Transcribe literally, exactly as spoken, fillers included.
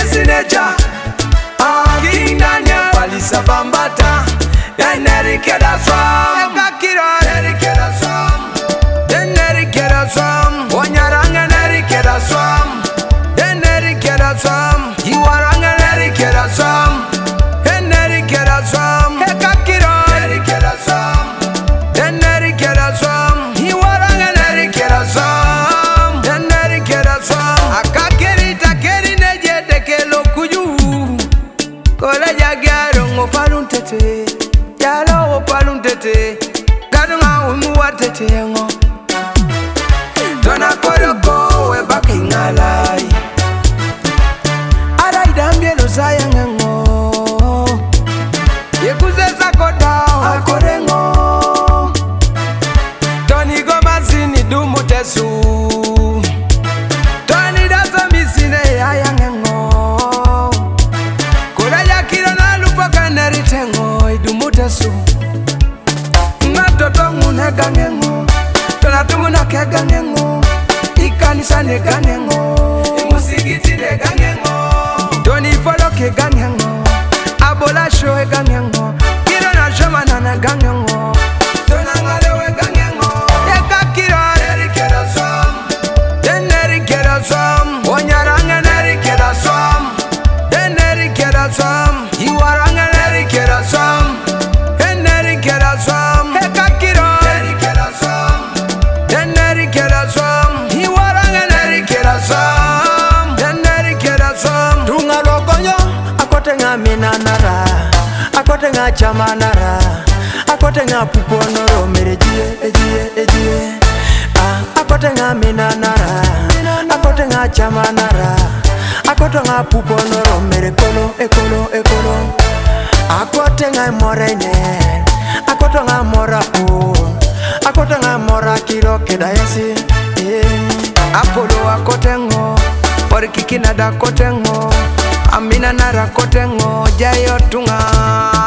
Sineja ah King Daniel Palisa Bambata Deneri Keda Swam Eka Kira Neri Keda Swam Deneri Keda Swam Wanyaranga Neri Keda Swam Deneri Keda Swam Iwaranga Neri Keda Swam Deneri Keda Swam Eka Kira Neri Keda Swam Deneri Keda Swam Iwaranga Neri Keda Swam Deneri Keda Swam Akakeri takeri neje tekelo kuju Kole jagaro ngopalun tete Yalo ngopalun tete Gadunga umu watete ngo Tona koroko we baki ngalai Ara idambye lo sayanga ngo Yekuze sakoda akore ngo Toni goma sini dumu tesu Toni dasa misine ayanga ngo Kola yakira na lupa kanari tengo idumu tesu Ngatoto ngune gange ngo Tona tungu na ke gange ngo Ikanisa ne gange ngo Imusigiti ne gange ngo Toni follow ke gange ngo Abola show e gange ngo Kira na shoma na na gange ngo Tona ngale we gange ngo Eka kira neri keda swam Deneri keda swam Wanyaranga neri keda swam Deneri keda swam Iwaranga neri keda swam Deneri keda swam Eka kira neri keda swam Deneri keda swam Iwaranga neri keda swam Deneri keda swam Dunga lokonyo akote nga minanara Akote nga chamanara Akote nga puponoro mere jie ejie ejie Ah akote nga minanara Akote nga chamanara Akote nga puponoro mere kolo ekolo ekolo Akote nga morene Akote nga mora o Akote nga mora kilo kedayasi eh Apolo akote ngo Porikiki nada kote ngo Amina nara kote ngo Jayo tunga